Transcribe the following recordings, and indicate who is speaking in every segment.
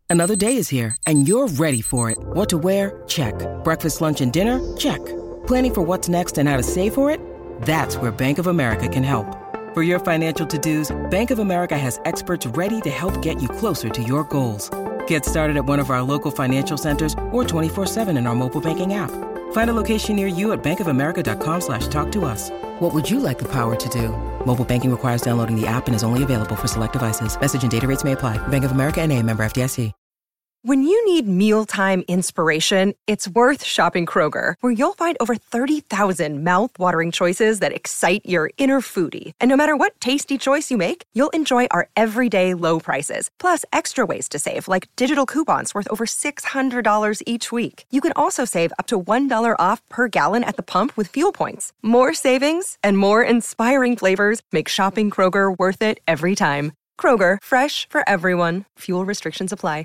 Speaker 1: Another day is here, and you're ready for it. What to wear? Check. Breakfast, lunch, and dinner? Check. Planning for what's next and how to save for it? That's where Bank of America can help. For your financial to-dos, Bank of America has experts ready to help get you closer to your goals. Get started at one of our local financial centers or 24/7 in our mobile banking app. Find a location near you at bankofamerica.com/talktous. What would you like the power to do? Mobile banking requires downloading the app and is only available for select devices. Message and data rates may apply. Bank of America N.A., member FDIC.
Speaker 2: When you need mealtime inspiration, it's worth shopping Kroger, where you'll find over 30,000 mouth-watering choices that excite your inner foodie. And no matter what tasty choice you make, you'll enjoy our everyday low prices, plus extra ways to save, like digital coupons worth over $600 each week. You can also save up to $1 off per gallon at the pump with fuel points. More savings and more inspiring flavors make shopping Kroger worth it every time. Kroger, fresh for everyone. Fuel restrictions apply.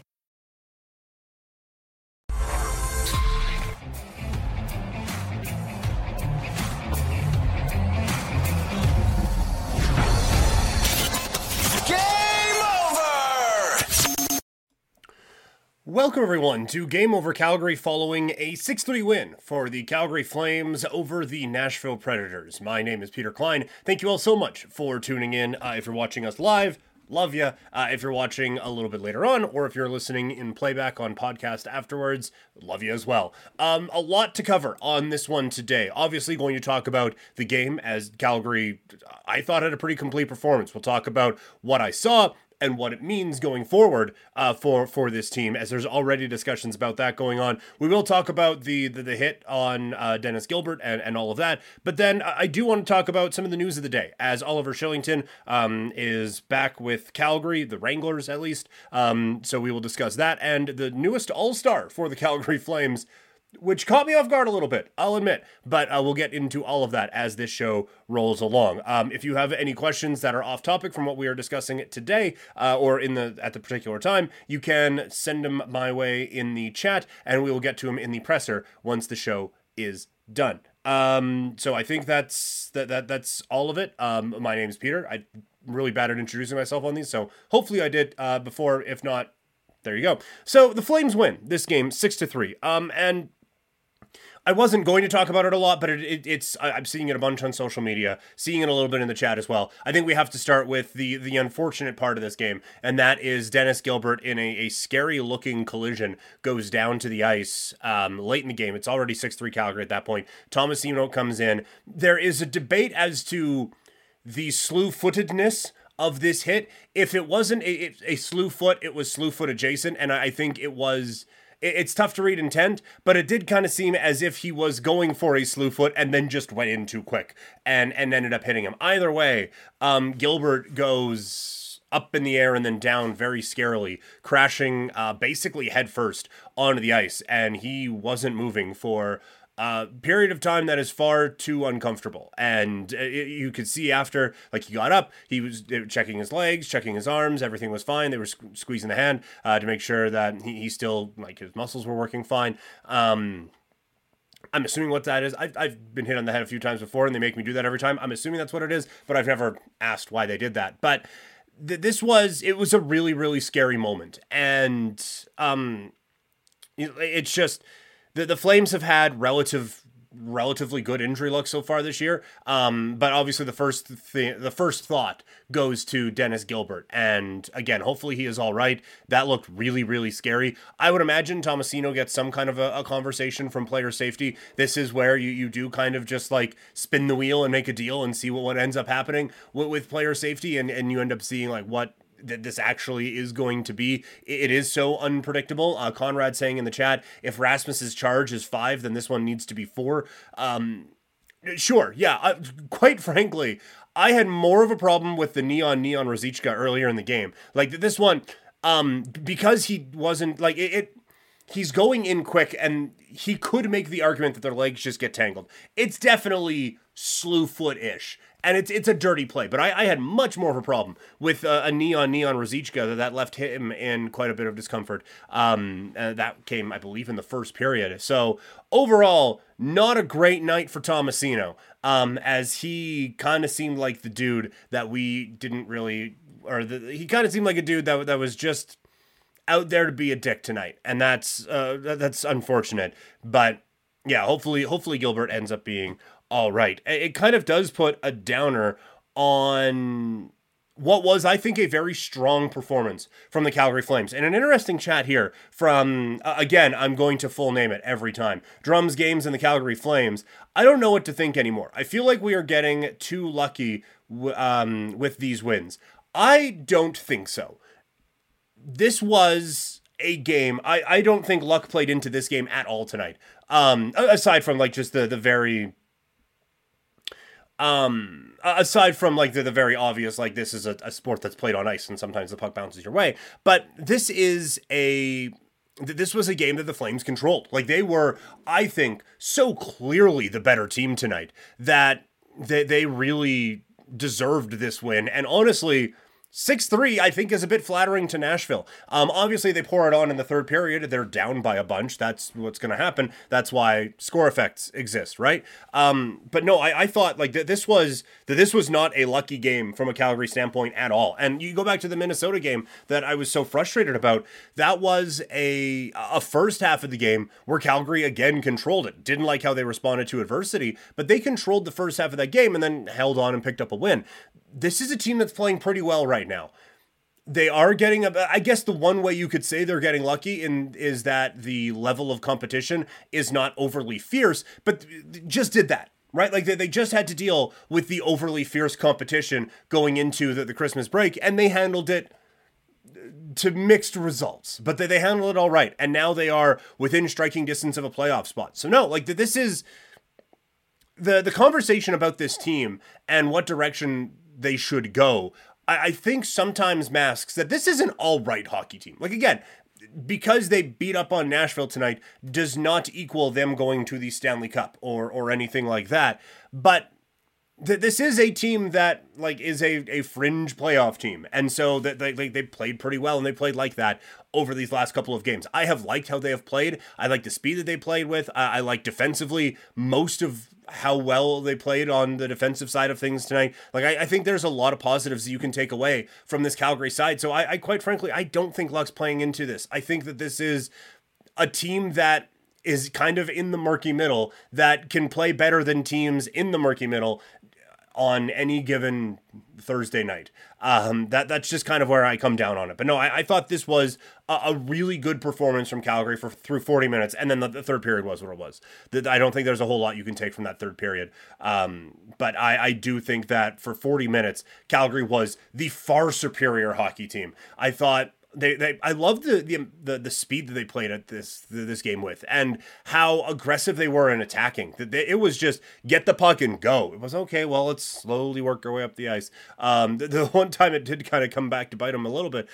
Speaker 3: Welcome, everyone, to Game Over Calgary following a 6-3 win for the Calgary Flames over the Nashville Predators. My name is Peter Klein. Thank you all so much for tuning in. If you're watching us live, love you. If you're watching a little bit later on, or if you're listening in playback on podcast afterwards, love you as well. A lot to cover on this one today. Obviously going to talk about the game, as Calgary, I thought, had a pretty complete performance. We'll talk about what I saw and what it means going forward for this team, as there's already discussions about that going on. We will talk about the hit on Dennis Gilbert and all of that, but then I do want to talk about some of the news of the day, as Oliver Shillington is back with Calgary, the Wranglers at least, so we will discuss that, and the newest All-Star for the Calgary Flames, which caught me off guard a little bit, I'll admit, but we'll get into all of that as this show rolls along. If you have any questions that are off topic from what we are discussing today, or at the particular time, you can send them my way in the chat, and we will get to them in the presser once the show is done. So I think that's all of it. My name is Peter. I'm really bad at introducing myself on these, so hopefully I did before. If not, there you go. So the Flames win this game 6-3. And I wasn't going to talk about it a lot, but I'm seeing it a bunch on social media, seeing it a little bit in the chat as well. I think we have to start with the unfortunate part of this game, and that is Dennis Gilbert in a scary-looking collision goes down to the ice late in the game. It's already 6-3 Calgary at that point. Tomasino comes in. There is a debate as to the slew-footedness of this hit. If it wasn't a slew foot, it was slew foot adjacent, and I think it was. It's tough to read intent, but it did kind of seem as if he was going for a slew foot and then just went in too quick and ended up hitting him. Either way, Gilbert goes up in the air and then down very scarily, crashing basically head first onto the ice, and he wasn't moving for period of time that is far too uncomfortable. And you could see after, like, he got up, he was checking his legs, checking his arms, everything was fine. They were squeezing the hand to make sure that he still, like, his muscles were working fine. I'm assuming what that is. I've been hit on the head a few times before, and they make me do that every time. I'm assuming that's what it is, but I've never asked why they did that. But it was a really, really scary moment. And it's just, the Flames have had relatively good injury luck so far this year, but obviously the first thought goes to Dennis Gilbert, and again, hopefully he is all right. That looked really, really scary. I would imagine Tomasino gets some kind of a conversation from player safety. This is where you do kind of just like spin the wheel and make a deal and see what ends up happening with player safety, and you end up seeing like what that this actually is going to be. It is so unpredictable. Conrad saying in the chat, if Rasmus's charge is 5, then this one needs to be 4. Sure, yeah. Quite frankly, I had more of a problem with the knee on Ruzicka earlier in the game. Like this one, because he wasn't like it. He's going in quick, and he could make the argument that their legs just get tangled. It's definitely slew foot-ish, and it's a dirty play. But I had much more of a problem with a knee on Ruzicka that left him in quite a bit of discomfort. That came, I believe, in the first period. So overall, not a great night for Tomasino, as he kind of seemed like the dude that we didn't really, he kind of seemed like a dude that was just out there to be a dick tonight, and that's unfortunate. But yeah, hopefully Gilbert ends up being all right. It kind of does put a downer on what was, I think, a very strong performance from the Calgary Flames. And an interesting chat here from, again, I'm going to full name it every time, Drums Games and the Calgary Flames. I don't know what to think anymore. I feel like we are getting too lucky with these wins. I don't think so. This was a game. I don't think luck played into this game at all tonight. Aside from like just the very... aside from like the very obvious, like this is a sport that's played on ice and sometimes the puck bounces your way, but this was a game that the Flames controlled. Like they were, I think, so clearly the better team tonight that they really deserved this win. And honestly, 6-3, I think, is a bit flattering to Nashville. Obviously, they pour it on in the third period. They're down by a bunch. That's what's going to happen. That's why score effects exist, right? But no, I thought like that this was not a lucky game from a Calgary standpoint at all. And you go back to the Minnesota game that I was so frustrated about. That was a first half of the game where Calgary again controlled it. Didn't like how they responded to adversity, but they controlled the first half of that game and then held on and picked up a win. This is a team that's playing pretty well right now. They are getting, I guess the one way you could say they're getting lucky is that the level of competition is not overly fierce, but just did that, right? Like they just had to deal with the overly fierce competition going into the Christmas break, and they handled it to mixed results, but they handled it all right. And now they are within striking distance of a playoff spot. So no, like this is the conversation about this team and what direction they should go, I think sometimes masks that this is an all right hockey team. Like again, because they beat up on Nashville tonight does not equal them going to the Stanley Cup or anything like that. But this is a team that like is a fringe playoff team. And so that they played pretty well, and they played like that over these last couple of games. I have liked how they have played. I like the speed that they played with. I like defensively most of how well they played on the defensive side of things tonight. Like I think there's a lot of positives that you can take away from this Calgary side. So I quite frankly, I don't think luck's playing into this. I think that this is a team that is kind of in the murky middle that can play better than teams in the murky middle on any given Thursday night. That's just kind of where I come down on it. But no, I thought this was a really good performance from Calgary through 40 minutes, and then the third period was what it was. I don't think there's a whole lot you can take from that third period. But I do think that for 40 minutes, Calgary was the far superior hockey team. I thought I love the speed that they played at this game with, and how aggressive they were in attacking. It was just get the puck and go. It was okay. Well, let's slowly work our way up the ice. The one time it did kind of come back to bite them a little bit.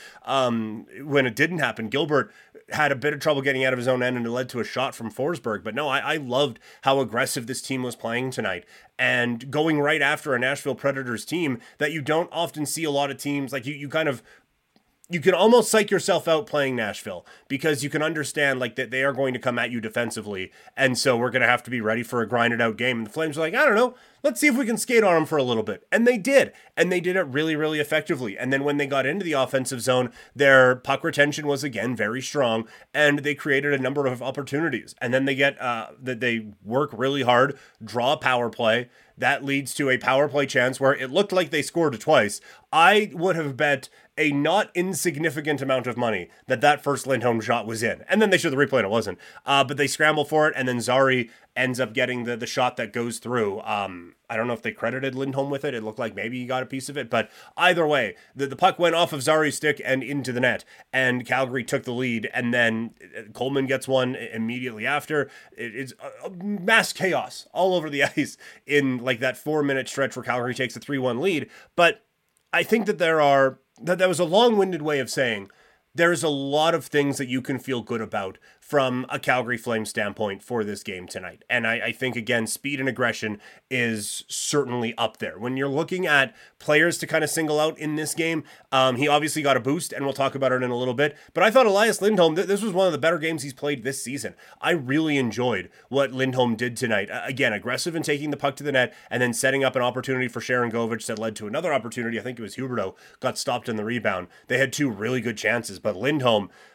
Speaker 3: When it didn't happen, Gilbert had a bit of trouble getting out of his own end, and it led to a shot from Forsberg. But no, I loved how aggressive this team was playing tonight, and going right after a Nashville Predators team that you don't often see a lot of teams like you kind of. You can almost psych yourself out playing Nashville because you can understand like that they are going to come at you defensively. And so we're going to have to be ready for a grinded out game. And the Flames are like, I don't know, let's see if we can skate on them for a little bit. And they did. And they did it really, really effectively. And then when they got into the offensive zone, their puck retention was again very strong, and they created a number of opportunities. And then they get that they work really hard, draw a power play. That leads to a power play chance where it looked like they scored twice. I would have bet a not insignificant amount of money that first Lindholm shot was in. And then they showed the replay and it wasn't. But they scramble for it, and then Zary ends up getting the shot that goes through. I don't know if they credited Lindholm with it. It looked like maybe he got a piece of it. But either way, the puck went off of Zary's stick and into the net. And Calgary took the lead. And then Coleman gets one immediately after. It's a mass chaos all over the ice in like that 4-minute stretch where Calgary takes a 3-1 lead. But I think that that was a long-winded way of saying there's a lot of things that you can feel good about from a Calgary Flames standpoint for this game tonight. And I think, again, speed and aggression is certainly up there. When you're looking at players to kind of single out in this game, he obviously got a boost, and we'll talk about it in a little bit. But I thought Elias Lindholm, this was one of the better games he's played this season. I really enjoyed what Lindholm did tonight. Again, aggressive in taking the puck to the net and then setting up an opportunity for Sharon Govich that led to another opportunity. I think it was Huberdeau got stopped in the rebound. They had two really good chances, but Lindholm,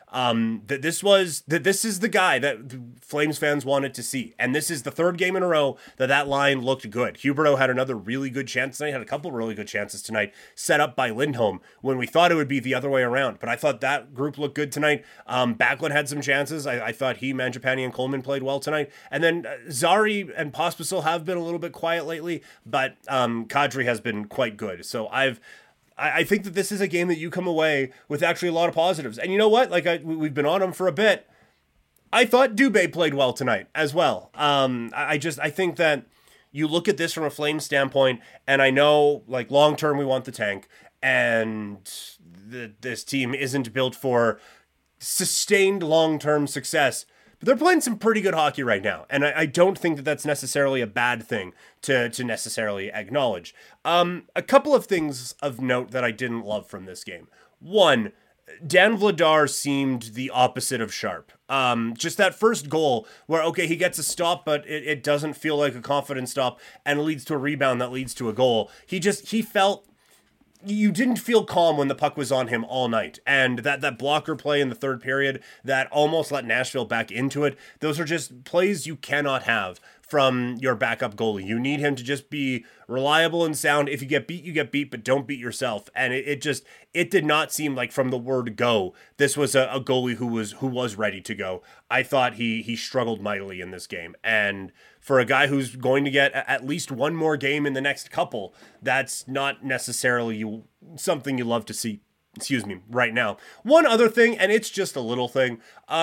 Speaker 3: That this is the guy that Flames fans wanted to see. And this is the third game in a row that line looked good. Huberdeau had another really good chance tonight, had a couple really good chances tonight, set up by Lindholm when we thought it would be the other way around. But I thought that group looked good tonight. Backlund had some chances. I thought Mangiapane and Coleman played well tonight. And then Zari and Pospisil have been a little bit quiet lately, but Kadri has been quite good. So I think that this is a game that you come away with actually a lot of positives. And you know what? Like we've been on him for a bit. I thought Dubé played well tonight as well. I think that you look at this from a Flames standpoint, and I know like long term we want the tank, and this team isn't built for sustained long term success. But they're playing some pretty good hockey right now, and I don't think that that's necessarily a bad thing to necessarily acknowledge. A couple of things of note that I didn't love from this game. One, Dan Vladar seemed the opposite of sharp. Just that first goal where, okay, he gets a stop, but it doesn't feel like a confident stop, and it leads to a rebound that leads to a goal. He felt... You didn't feel calm when the puck was on him all night. And that blocker play in the third period that almost let Nashville back into it, those are just plays you cannot have from your backup goalie. You need him to just be reliable and sound. If you get beat, you get beat, but don't beat yourself. And it did not seem like from the word go, this was a goalie who was ready to go. I thought he struggled mightily in this game. And for a guy who's going to get at least one more game in the next couple, that's not necessarily something you love to see, right now. One other thing, and it's just a little thing,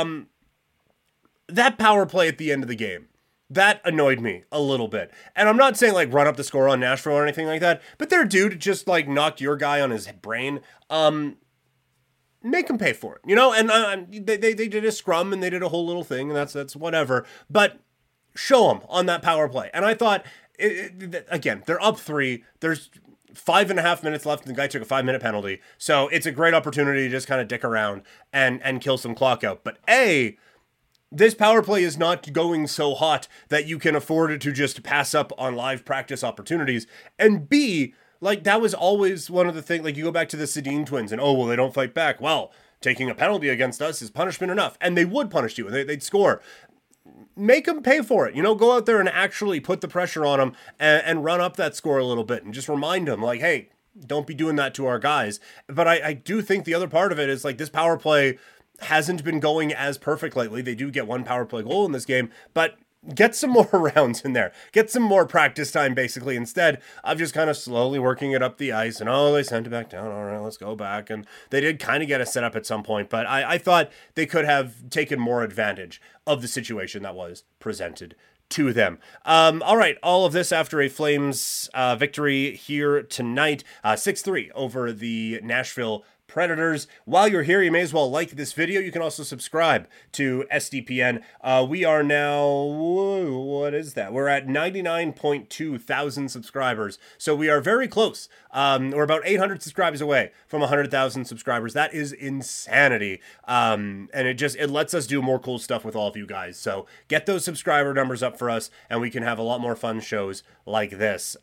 Speaker 3: that power play at the end of the game, that annoyed me a little bit. And I'm not saying like run up the score on Nashville or anything like that, but their dude just like knocked your guy on his brain. Make him pay for it, and they did a scrum and they did a whole little thing, and that's whatever. But show them on that power play. And I thought, again, they're up 3. There's 5.5 minutes left, and the guy took a 5-minute penalty. So it's a great opportunity to just kind of dick around and kill some clock out. But this power play is not going so hot that you can afford to just pass up on live practice opportunities. And B, like that was always one of the things, like you go back to the Sedin twins and, they don't fight back. Well, taking a penalty against us is punishment enough. And they would punish you and they'd score. Make them pay for it. Go out there and actually put the pressure on them and run up that score a little bit and just remind them like, hey, don't be doing that to our guys. But I do think the other part of it is like this power play hasn't been going as perfect lately. They do get one power play goal in this game, but get some more rounds in there. Get some more practice time, basically, instead of just kind of slowly working it up the ice. And, they sent it back down. All right, let's go back. And they did kind of get a set up at some point, but I thought they could have taken more advantage of the situation that was presented to them. All right, all of this after a Flames victory here tonight, 6-3 over the Nashville Predators. While you're here, you may as well like this video. You can also subscribe to SDPN. We are now, what is that? We're at 99.2 thousand subscribers. So we are very close. We're about 800 subscribers away from 100,000 subscribers. That is insanity. And it lets us do more cool stuff with all of you guys. So get those subscriber numbers up for us and we can have a lot more fun shows like this.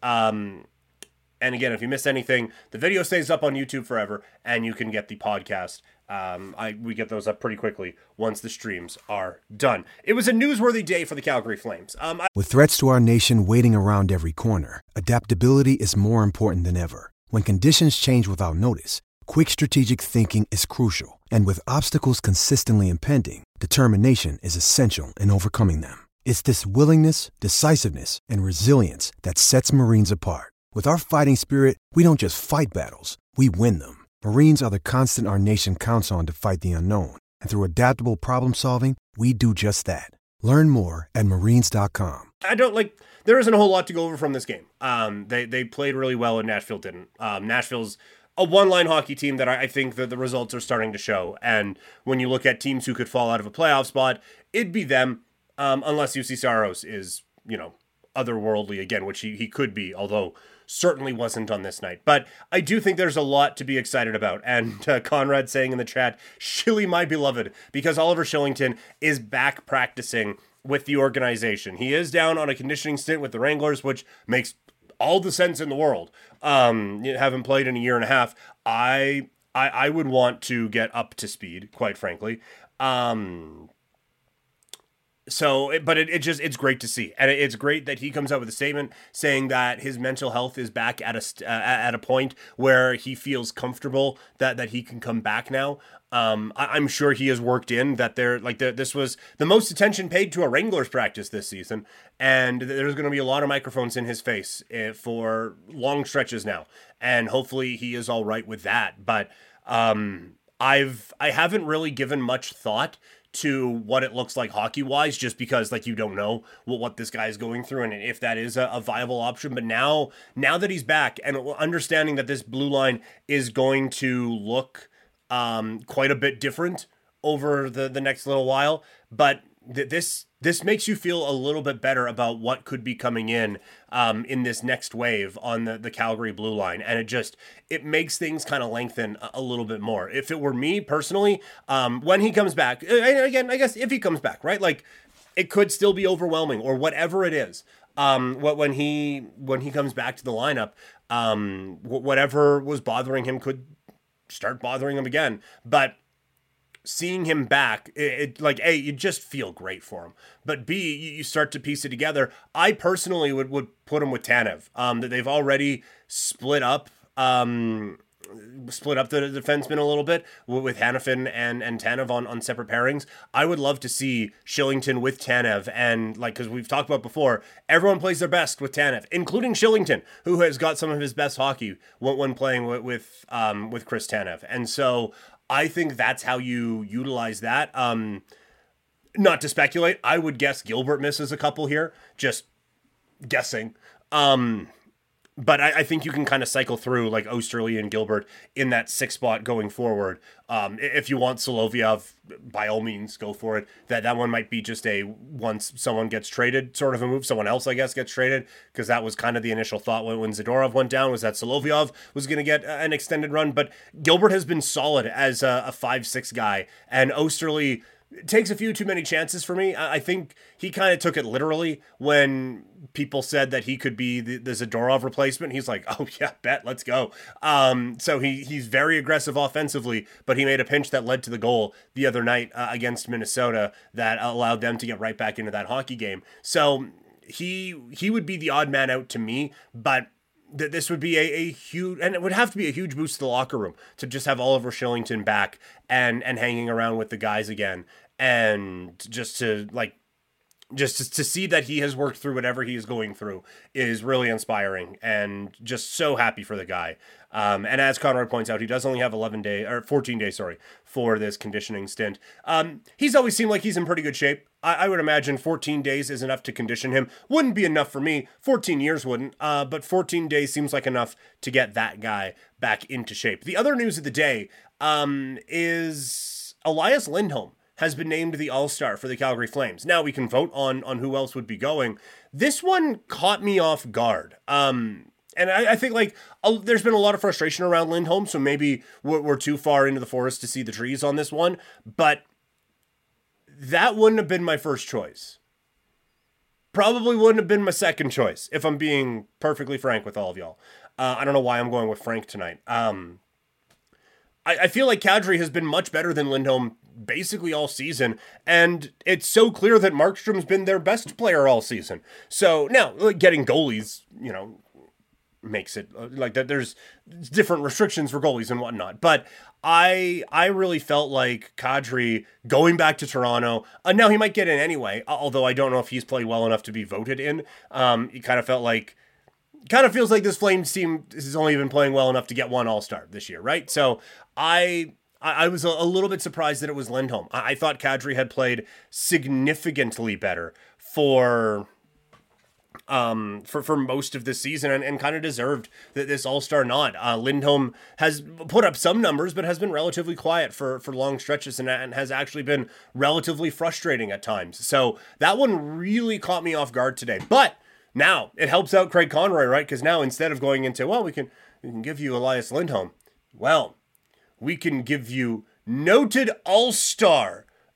Speaker 3: And again, if you missed anything, the video stays up on YouTube forever, and you can get the podcast. We get those up pretty quickly once the streams are done. It was a newsworthy day for the Calgary Flames.
Speaker 4: With threats to our nation waiting around every corner, adaptability is more important than ever. When conditions change without notice, quick strategic thinking is crucial. And with obstacles consistently impending, determination is essential in overcoming them. It's this willingness, decisiveness, and resilience that sets Marines apart. With our fighting spirit, we don't just fight battles, we win them. Marines are the constant our nation counts on to fight the unknown. And through adaptable problem solving, we do just that. Learn more at marines.com.
Speaker 3: There isn't a whole lot to go over from this game. They played really well and Nashville didn't. Nashville's a one-line hockey team that I think that the results are starting to show. And when you look at teams who could fall out of a playoff spot, it'd be them, unless UC Saros is, otherworldly again, which he could be, although certainly wasn't on this night. But I do think there's a lot to be excited about. And Conrad saying in the chat, Shilly my beloved, because Oliver Shillington is back practicing with the organization. He is down on a conditioning stint with the Wranglers, which makes all the sense in the world. Haven't played in a year and a half. I I would want to get up to speed, quite frankly. It's great to see, and it's great that he comes out with a statement saying that his mental health is back at a point where he feels comfortable that he can come back now. I'm sure he has worked in that this was the most attention paid to a Wranglers practice this season, and there's going to be a lot of microphones in his face for long stretches now, and hopefully he is all right with that. But I haven't really given much thought to what it looks like hockey-wise, just because you don't know what this guy is going through and if that is a viable option. But now that he's back and understanding that this blue line is going to look quite a bit different over the next little while, but this makes you feel a little bit better about what could be coming in this next wave on the Calgary blue line. And it makes things kind of lengthen a little bit more. If it were me personally, when he comes back, again, I guess if he comes back, right? It could still be overwhelming or whatever it is. When he comes back to the lineup, whatever was bothering him could start bothering him again. But seeing him back, A, you just feel great for him. But B, you start to piece it together. I personally would put him with Tanev. That they've already split up the defenseman a little bit with Hanifin and Tanev on separate pairings. I would love to see Shillington with Tanev, and because we've talked about before, everyone plays their best with Tanev, including Shillington, who has got some of his best hockey when playing with Chris Tanev. And so I think that's how you utilize that. Not to speculate, I would guess Gilbert misses a couple here. Just guessing. But I think you can kind of cycle through Osterley and Gilbert in that 6 spot going forward. If you want Solovyov, by all means, go for it. That one might be just once someone gets traded sort of a move. Someone else, I guess, gets traded, because that was kind of the initial thought when Zadorov went down, was that Solovyov was going to get an extended run. But Gilbert has been solid as a 5-6 guy, and Osterley takes a few too many chances for me. I think he kind of took it literally when people said that he could be the Zadorov replacement. He's like, oh yeah, bet, let's go. So he's very aggressive offensively, but he made a pinch that led to the goal the other night against Minnesota that allowed them to get right back into that hockey game. So he would be the odd man out to me, but this would be a huge, and it would have to be a huge boost to the locker room to just have Oliver Shillington back and hanging around with the guys again, and just to see that he has worked through whatever he is going through is really inspiring, and just so happy for the guy. And as Conroy points out, he does only have 14 days, for this conditioning stint. He's always seemed like he's in pretty good shape. I would imagine 14 days is enough to condition him. Wouldn't be enough for me. 14 years wouldn't. But 14 days seems like enough to get that guy back into shape. The other news of the day is Elias Lindholm has been named the All-Star for the Calgary Flames. Now we can vote on who else would be going. This one caught me off guard. And I think there's been a lot of frustration around Lindholm, so maybe we're too far into the forest to see the trees on this one. But that wouldn't have been my first choice. Probably wouldn't have been my second choice, if I'm being perfectly frank with all of y'all. I don't know why I'm going with Frank tonight. I feel like Kadri has been much better than Lindholm basically all season, and it's so clear that Markstrom's been their best player all season. So now, getting goalies, makes it that there's different restrictions for goalies and whatnot. But I really felt like Kadri going back to Toronto, now he might get in anyway, although I don't know if he's played well enough to be voted in. It kind of feels like this Flames team has only been playing well enough to get one All-Star this year, right? So I was a little bit surprised that it was Lindholm. I thought Kadri had played significantly better for most of this season and kind of deserved this All-Star nod. Lindholm has put up some numbers, but has been relatively quiet for long stretches and has actually been relatively frustrating at times. So that one really caught me off guard today. But now it helps out Craig Conroy, right? Because now instead of going into, we can give you Elias Lindholm, we can give you noted All-Star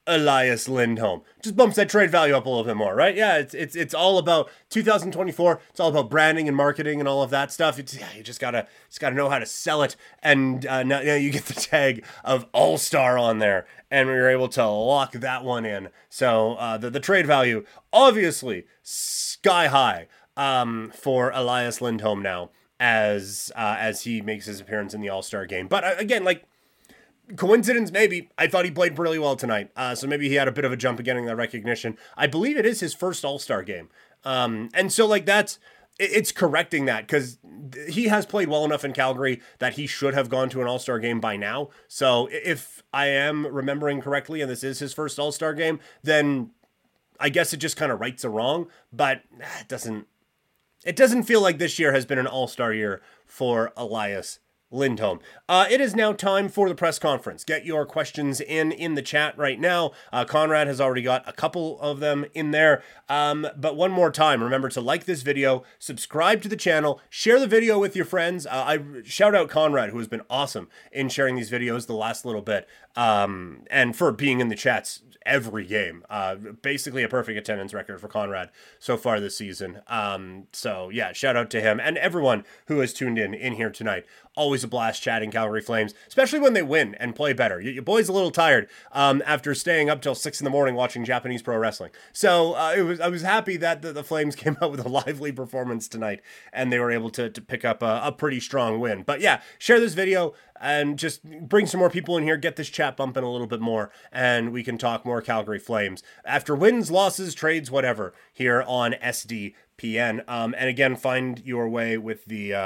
Speaker 3: Elias Lindholm. Just bumps that trade value up a little bit more, right? Yeah, it's all about 2024. It's all about branding and marketing and all of that stuff. You just gotta know how to sell it. And now you get the tag of All-Star on there, and we were able to lock that one in. So the trade value, obviously, sky high for Elias Lindholm now as he makes his appearance in the All-Star game. But again, like, coincidence, maybe. I thought he played really well tonight. So maybe he had a bit of a jump at getting that recognition. I believe it is his first All-Star game. And so, like, it's correcting that, because he has played well enough in Calgary that he should have gone to an All-Star game by now. So if I am remembering correctly, and this is his first All-Star game, then I guess it just kind of rights a wrong. But it doesn't feel like this year has been an All-Star year for Elias Lindholm. It is now time for the press conference. Get your questions in the chat right now. Conrad has already got a couple of them in there. But one more time, remember to like this video, subscribe to the channel, share the video with your friends. I shout out Conrad, who has been awesome in sharing these videos the last little bit, and for being in the chats every game. Basically a perfect attendance record for Conrad so far this season. So yeah, shout out to him and everyone who has tuned in here tonight. Always a blast chatting Calgary Flames, especially when they win and play better. Your boy's a little tired after staying up till 6 a.m. watching Japanese pro wrestling. So I was happy that the Flames came out with a lively performance tonight, and they were able to pick up a pretty strong win. But yeah, share this video and just bring some more people in here, get this chat bumping a little bit more, and we can talk more Calgary Flames after wins, losses, trades, whatever, here on SDPN. And again, find your way with the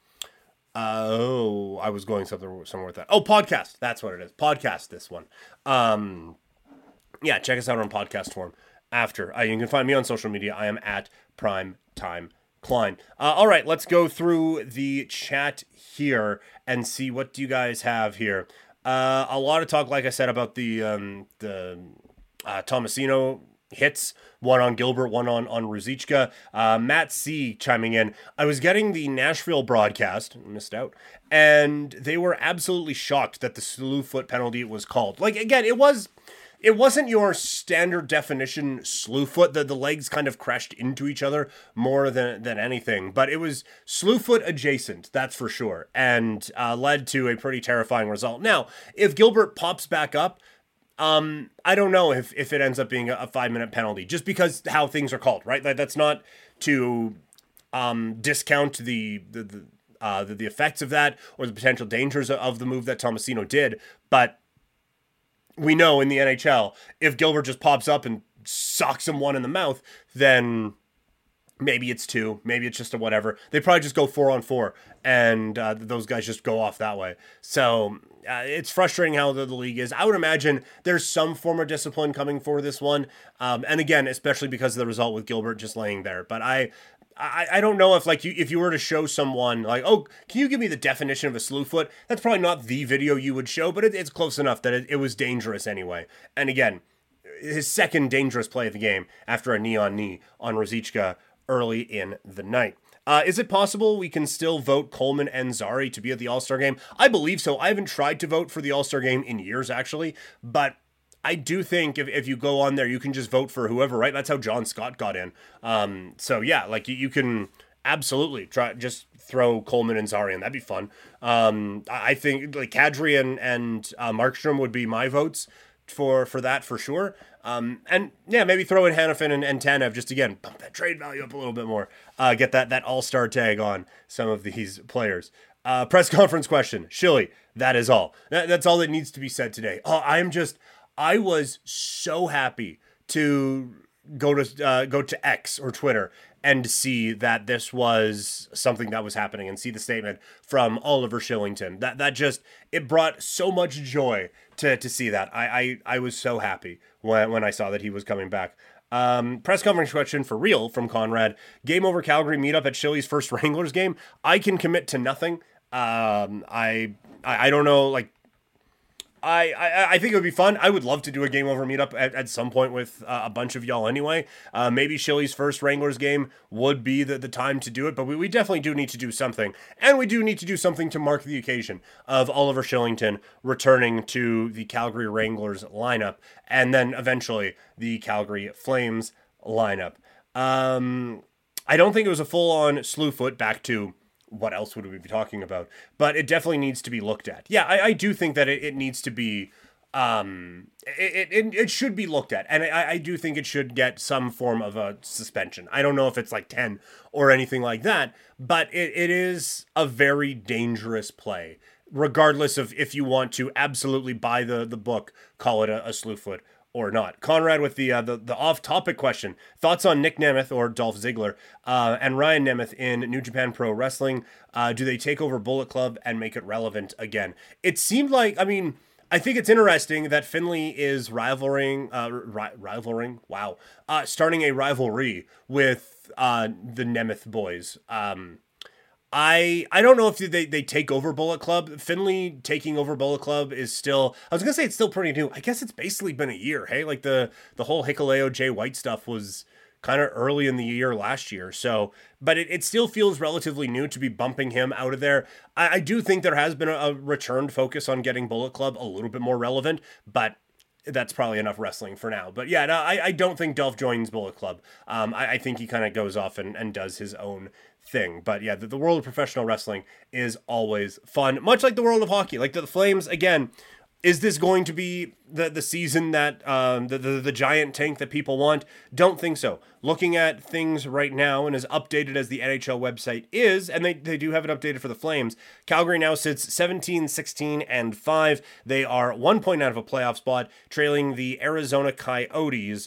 Speaker 3: I was going somewhere with that. Oh, podcast. That's what it is. Podcast, this one. Yeah, check us out on podcast form after. You can find me on social media. I am at Primetime Klein. All right, let's go through the chat here and see what do you guys have here. A lot of talk, like I said, about the Tomasino hits, one on Gilbert, one on Ruzicka. Matt C chiming in. I was getting the Nashville broadcast, missed out, and they were absolutely shocked that the slew foot penalty was called. Like, again, it wasn't your standard definition slew foot. The legs kind of crashed into each other more than anything, but it was slew foot adjacent, that's for sure, and led to a pretty terrifying result. Now, if Gilbert pops back up, I don't know if it ends up being a 5-minute penalty, just because how things are called, right? Like, that's not to discount the effects of that or the potential dangers of the move that Tomasino did, but we know in the NHL, if Gilbert just pops up and socks him one in the mouth, then maybe it's 2, maybe it's just a whatever. They probably just go 4-on-4, and those guys just go off that way. So it's frustrating how the league is. I would imagine there's some form of discipline coming for this one. And again, especially because of the result with Gilbert just laying there. But I don't know if, like, if you were to show someone, like, oh, can you give me the definition of a slew foot? That's probably not the video you would show, but it's close enough that it was dangerous anyway. And again, his second dangerous play of the game after a knee-on-knee on Ruzicka early in the night. Is it possible we can still vote Coleman and Zari to be at the All-Star game? I believe so. I haven't tried to vote for the All-Star game in years, actually, but I do think if you go on there, you can just vote for whoever, right? That's how John Scott got in. So yeah, like you can absolutely just throw Coleman and Zari in. That'd be fun. I think like Kadri and Markstrom would be my votes for that for sure. And yeah, maybe throw in Hanifin and Tanev just again, bump that trade value up a little bit more. Get that all-star tag on some of these players. Press conference question. Shilly, that is all. That's all that needs to be said today. I was so happy to go to X or Twitter and see that this was something that was happening and see the statement from Oliver Kylington. That just, it brought so much joy to see that. I was so happy when I saw that he was coming back. Press conference question for real from Conrad. Game over Calgary meetup at Shilly's first Wranglers game. I can commit to nothing. I don't know, like, I think it would be fun. I would love to do a game over meetup at some point with a bunch of y'all anyway. Maybe Shilly's first Wranglers game would be the time to do it, but we definitely do need to do something. And we do need to do something to mark the occasion of Oliver Kylington returning to the Calgary Wranglers lineup, and then eventually the Calgary Flames lineup. I don't think it was a full-on Slewfoot back to what else would we be talking about? But it definitely needs to be looked at. Yeah, I do think that it needs to be, it should be looked at. And I do think it should get some form of a suspension. I don't know if it's like 10 or anything like that, but it is a very dangerous play, regardless of if you want to absolutely buy the book, call it a Slewfoot or not. Conrad with the off-topic question. Thoughts on Nick Nemeth or Dolph Ziggler and Ryan Nemeth in New Japan Pro Wrestling? Do they take over Bullet Club and make it relevant again? It seemed like, I mean, I think it's interesting that Finlay is starting a rivalry with the Nemeth boys. I don't know if they take over Bullet Club. Finlay taking over Bullet Club is still, I was going to say it's still pretty new. I guess it's basically been a year, hey? Like the whole Hikuleo Jay White stuff was kind of early in the year last year. So, but it still feels relatively new to be bumping him out of there. I do think there has been a returned focus on getting Bullet Club a little bit more relevant, but that's probably enough wrestling for now. But yeah, no, I don't think Dolph joins Bullet Club. I think he kind of goes off and does his own thing. But yeah, the world of professional wrestling is always fun, much like the world of hockey. Like the Flames, again, is this going to be the season that the giant tank that people want? Don't think so. Looking at things right now, and as updated as the NHL website is, and they do have it updated for the Flames, Calgary now sits 17, 16, and 5. They are 1 point out of a playoff spot, trailing the Arizona Coyotes,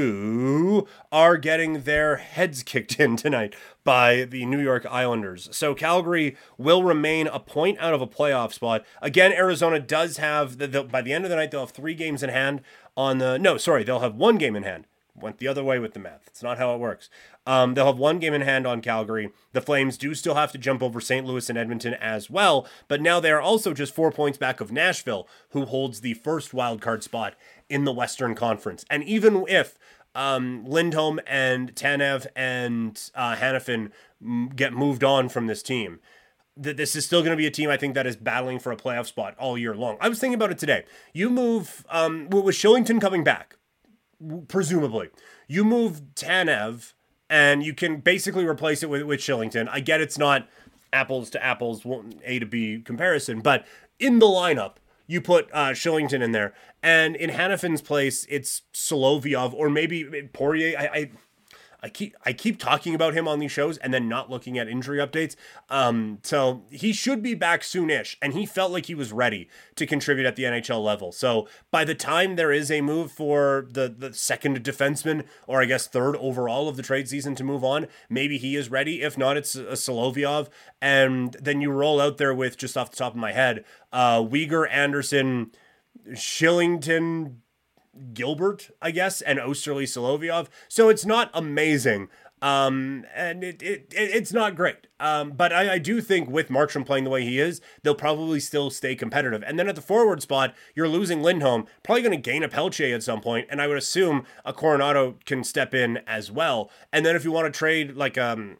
Speaker 3: who are getting their heads kicked in tonight by the New York Islanders. So Calgary will remain a point out of a playoff spot. Again, Arizona does have, by the end of the night, they'll have 3 games in hand they'll have 1 game in hand. Went the other way with the math. It's not how it works. They'll have 1 game in hand on Calgary. The Flames do still have to jump over St. Louis and Edmonton as well, but now they are also just 4 points back of Nashville, who holds the first wildcard spot in the Western Conference. And even if Lindholm and Tanev and Hanifin get moved on from this team, this is still going to be a team, I think, that is battling for a playoff spot all year long. I was thinking about it today. You move, with Kylington coming back, presumably, you move Tanev, and you can basically replace it with Kylington. I get it's not apples to apples, A to B comparison, but in the lineup, you put Kylington in there, and in Hanifin's place, it's Solovyov or maybe Poirier. I keep talking about him on these shows and then not looking at injury updates. So he should be back soonish, and he felt like he was ready to contribute at the NHL level. So by the time there is a move for the second defenseman, or I guess third overall of the trade season to move on, maybe he is ready. If not, it's a Solovyov. And then you roll out there with, just off the top of my head, Weegar, Anderson, Kylington, Gilbert, I guess, and Osterley, Solovyov. So it's not amazing, and it's not great. But I do think with Markstrom playing the way he is, they'll probably still stay competitive. And then at the forward spot, you're losing Lindholm, probably going to gain a Pelche at some point, and I would assume a Coronado can step in as well. And then if you want to trade, like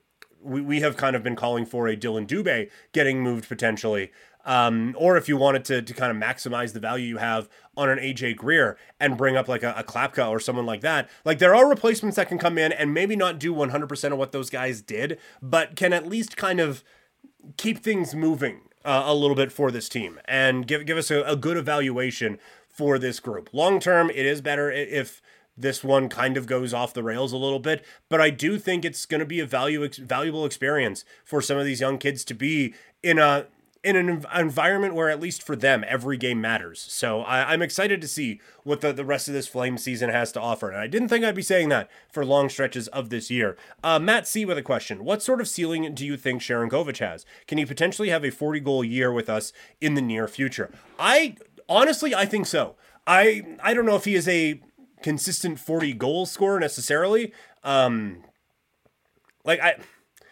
Speaker 3: we have kind of been calling for a Dylan Dubé getting moved potentially. Or if you wanted to kind of maximize the value you have on an AJ Greer and bring up like a Klapka or someone like that. Like, there are replacements that can come in and maybe not do 100% of what those guys did, but can at least kind of keep things moving a little bit for this team and give us a good evaluation for this group. Long term, it is better if this one kind of goes off the rails a little bit, but I do think it's going to be a valuable experience for some of these young kids to be in an environment where, at least for them, every game matters. So I'm excited to see what the rest of this Flame season has to offer. And I didn't think I'd be saying that for long stretches of this year. Matt C. with a question. What sort of ceiling do you think Sharangovich has? Can he potentially have a 40-goal year with us in the near future? Honestly, I think so. I don't know if he is a consistent 40-goal scorer necessarily.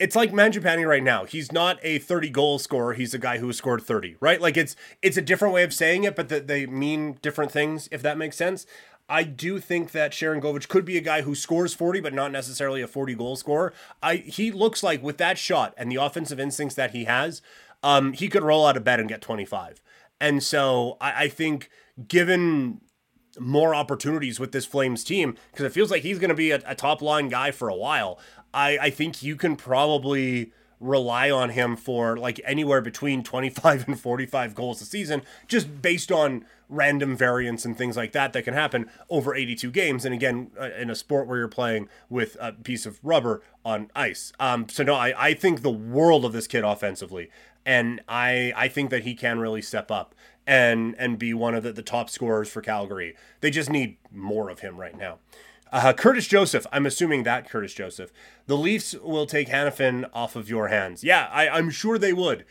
Speaker 3: it's like Mangiapane right now. He's not a 30 goal scorer. He's a guy who has scored 30, right? Like it's a different way of saying it, but they mean different things, if that makes sense. I do think that Sharangovich could be a guy who scores 40, but not necessarily a 40 goal scorer. He looks like with that shot and the offensive instincts that he has, he could roll out of bed and get 25. And so I think given more opportunities with this Flames team, because it feels like he's going to be a top line guy for a while, I think you can probably rely on him for like anywhere between 25 and 45 goals a season, just based on random variants and things like that can happen over 82 games. And again, in a sport where you're playing with a piece of rubber on ice. So no, I think the world of this kid offensively. And I think that he can really step up and be one of the top scorers for Calgary. They just need more of him right now. Curtis Joseph, I'm assuming that Curtis Joseph. The Leafs will take Hanifin off of your hands. Yeah, I'm sure they would.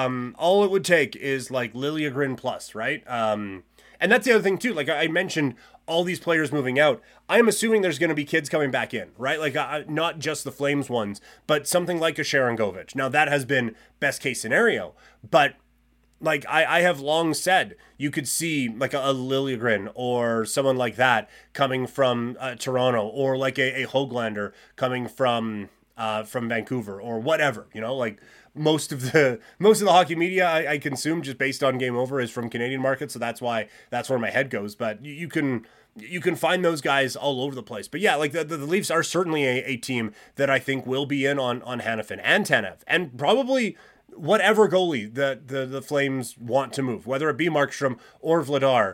Speaker 3: All it would take is like Liljegren plus, right? And that's the other thing too. Like I mentioned, all these players moving out. I'm assuming there's going to be kids coming back in, right? Like not just the Flames ones, but something like a Sharangovich. Now that has been best case scenario, but like I have long said, you could see like a Liljegren or someone like that coming from Toronto, or like a Höglander coming from Vancouver or whatever. You know, like most of the hockey media I consume just based on Game Over is from Canadian markets, so that's where my head goes. But you can find those guys all over the place. But yeah, like the Leafs are certainly a team that I think will be in on Hanifin and Tanev, and probably whatever goalie that the Flames want to move, whether it be Markstrom or Vladar,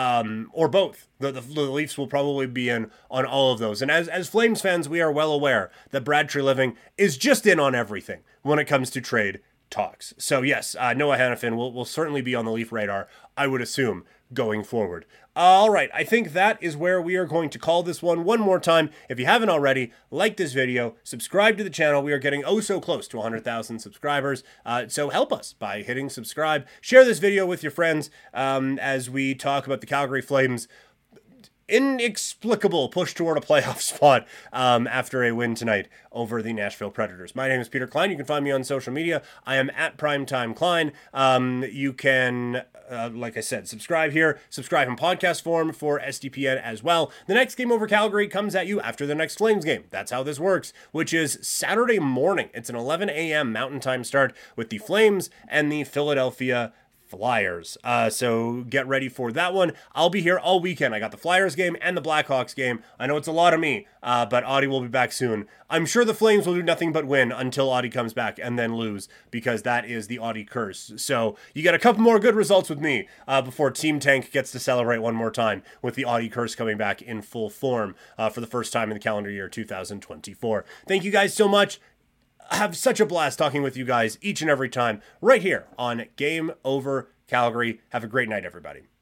Speaker 3: or both. The Leafs will probably be in on all of those. And as Flames fans, we are well aware that Brad Treliving is just in on everything when it comes to trade talks. So yes, Noah Hanifin will certainly be on the Leaf radar, I would assume, going forward. All right, I think that is where we are going to call this one more time. If you haven't already, like this video, subscribe to the channel. We are getting so close to 100,000 subscribers. So help us by hitting subscribe. Share this video with your friends as we talk about the Calgary Flames' inexplicable push toward a playoff spot after a win tonight over the Nashville Predators. My name is Peter Klein. You can find me on social media. I am at Primetime Klein. You can, like I said, subscribe here, subscribe in podcast form for SDPN as well. The next Game Over Calgary comes at you after the next Flames game. That's how this works, which is Saturday morning. It's an 11 a.m. Mountain Time start with the Flames and the Philadelphia Flyers. So get ready for that one. I'll be here all weekend. I got the Flyers game and the Blackhawks game. I know it's a lot of me, but Audie will be back soon. I'm sure the Flames will do nothing but win until Audie comes back and then lose, because that is the Audie curse. So you get a couple more good results with me before Team Tank gets to celebrate one more time with the Audie curse coming back in full form for the first time in the calendar year 2024. Thank you guys so much. I have such a blast talking with you guys each and every time right here on Game Over Calgary. Have a great night, everybody.